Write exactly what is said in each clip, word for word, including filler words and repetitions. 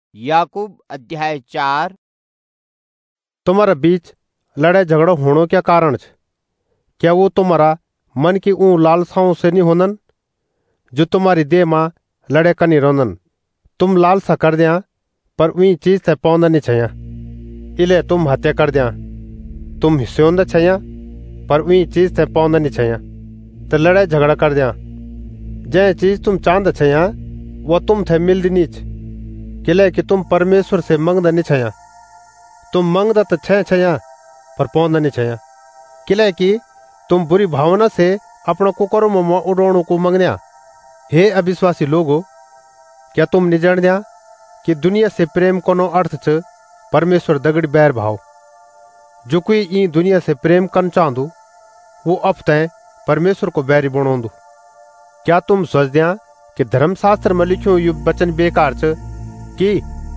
याकूब अध्याय चार। तुम्हारा बीच लड़ाई झगड़ा होने क्या कारण छ? क्या वो तुम्हारा मन की ऊँ लालसाओं से नहीं होनन जो तुम्हारी देह मां लड़े कनी रोनन? तुम लालसा कर दिया पर वी चीज से पौंदा नहीं छया, इले तुम हत्या कर दिया। तुम हिस्सोंदा छया पर वी चीज से पौंदा नहीं छया, तो लड़ाई झगड़ा कर दिया। जे चीज तुम चांद छया वो तुम थे मिलदी नीच, किले कि तुम परमेश्वर से मंगदा नहीं छया। तुम मंगदा तो छे छया पर पौंदा नहीं छया, किले कि तुम बुरी भावना से अपना कुकरों में उड़ोणु को मंगनिया। हे अविश्वासी लोगो, क्या तुम नहीं जान कि दुनिया से प्रेम कोनो अर्थ च परमेश्वर दगड़ी बैर भाव। जो कोई ई दुनिया से प्रेम कर चाहदू वो अब तय परमेश्वर को बैरी बनोंदू। क्या तुम सोचदिया कि धर्मशास्त्र में लिखियो यु वचन बेकार च कि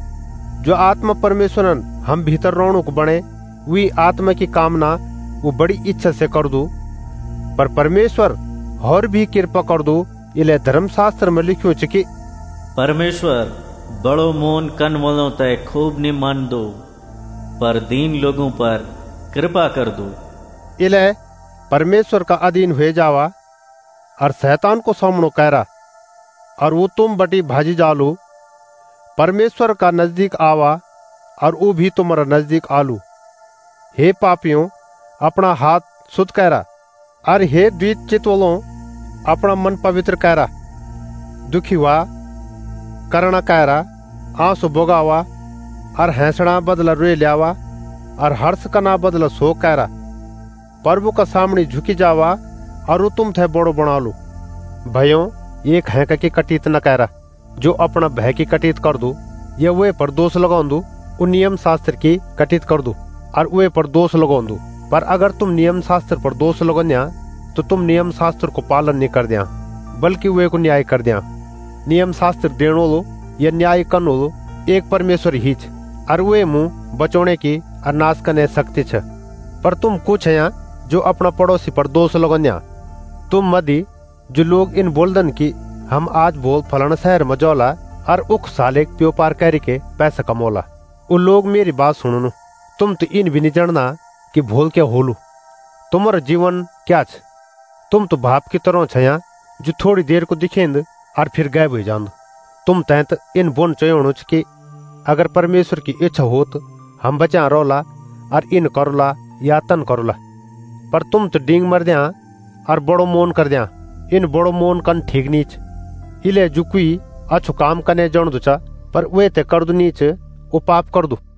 जो आत्मा परमेश्वरन हम भीतर रोणु को बने वी आत्मा की कामना वो बड़ी इच्छा से कर दू, पर परमेश्वर और भी कृपा कर दू। इले धर्मशास्त्र में लिखियो च कि परमेश्वर बड़ो मोन कन वालों तय खूब नहीं मान दो, पर दीन लोगों पर कृपा कर दो। इले परमेश्वर का अधीन हुए जावा और शैतान को सामनो करा और वो तुम बटी भाजी जालू। परमेश्वर का नजदीक आवा और वो भी तुम्हारा नजदीक आलू। हे पापियों, अपना हाथ शुद्ध करा, और हे द्वित चित्तवलों, अपना मन पवित्र करा। दुखी हुआ करना करा, आंसू बोगावा और हैंसड़ा बदला रोए लियावा और हर्ष कना बदला सो करा। प्रभु का सामने झुकी जावा और वो तुम थे बड़ो बना लो। भयों, एक हैंक की कटीत न करा, जो अपना भय की कटीत कर दू ये वे पर दोष लगाऊं दू, उन नियम शास्त्र की कटीत कर दू और वे पर दोष लगाऊं दू। पर अगर तुम नियम शास्त्र पर दोष लगान्या तो तुम नियम शास्त्र को पालन नहीं कर दिया, बल्कि वे को न्याय कर दिया। नियम शास्त्र देणो लो या न्याय करनो लो एक परमेश्वर ही छ, और वे मुंह बचोने की और नाश करने शक्ति छ। पर तुम कुछ हैं जो अपना पड़ोसी पर दोष लगान्या। तुम मदी जो लोग इन बोलदन की हम आज बोल फलाना शहर में जोला और उख साले प्योपार करी के पैसा कमोला। वो लोग मेरी बात सुनो, तुम तो इन भी नहीं जानना कि भूल क्या होलू। तुम्हारा जीवन क्या छ? तुम तो भाप की तरह छया जो थोड़ी देर को दिखेंद और फिर गायब हो जांद। तुम तैत इन बोन चयोणु छ कि अगर परमेश्वर की इच्छा हो तो हम बचा रोला और इन करोला या तन करोला। पर तुम तो डींग मर दिया और बड़ो मोन कर दिया। इन बड़ो मोन कन ठीक नीच, इले जुकुई अच्छो काम कने जण दुचा, पर वे ते कर दू नीच वो पाप कर दू।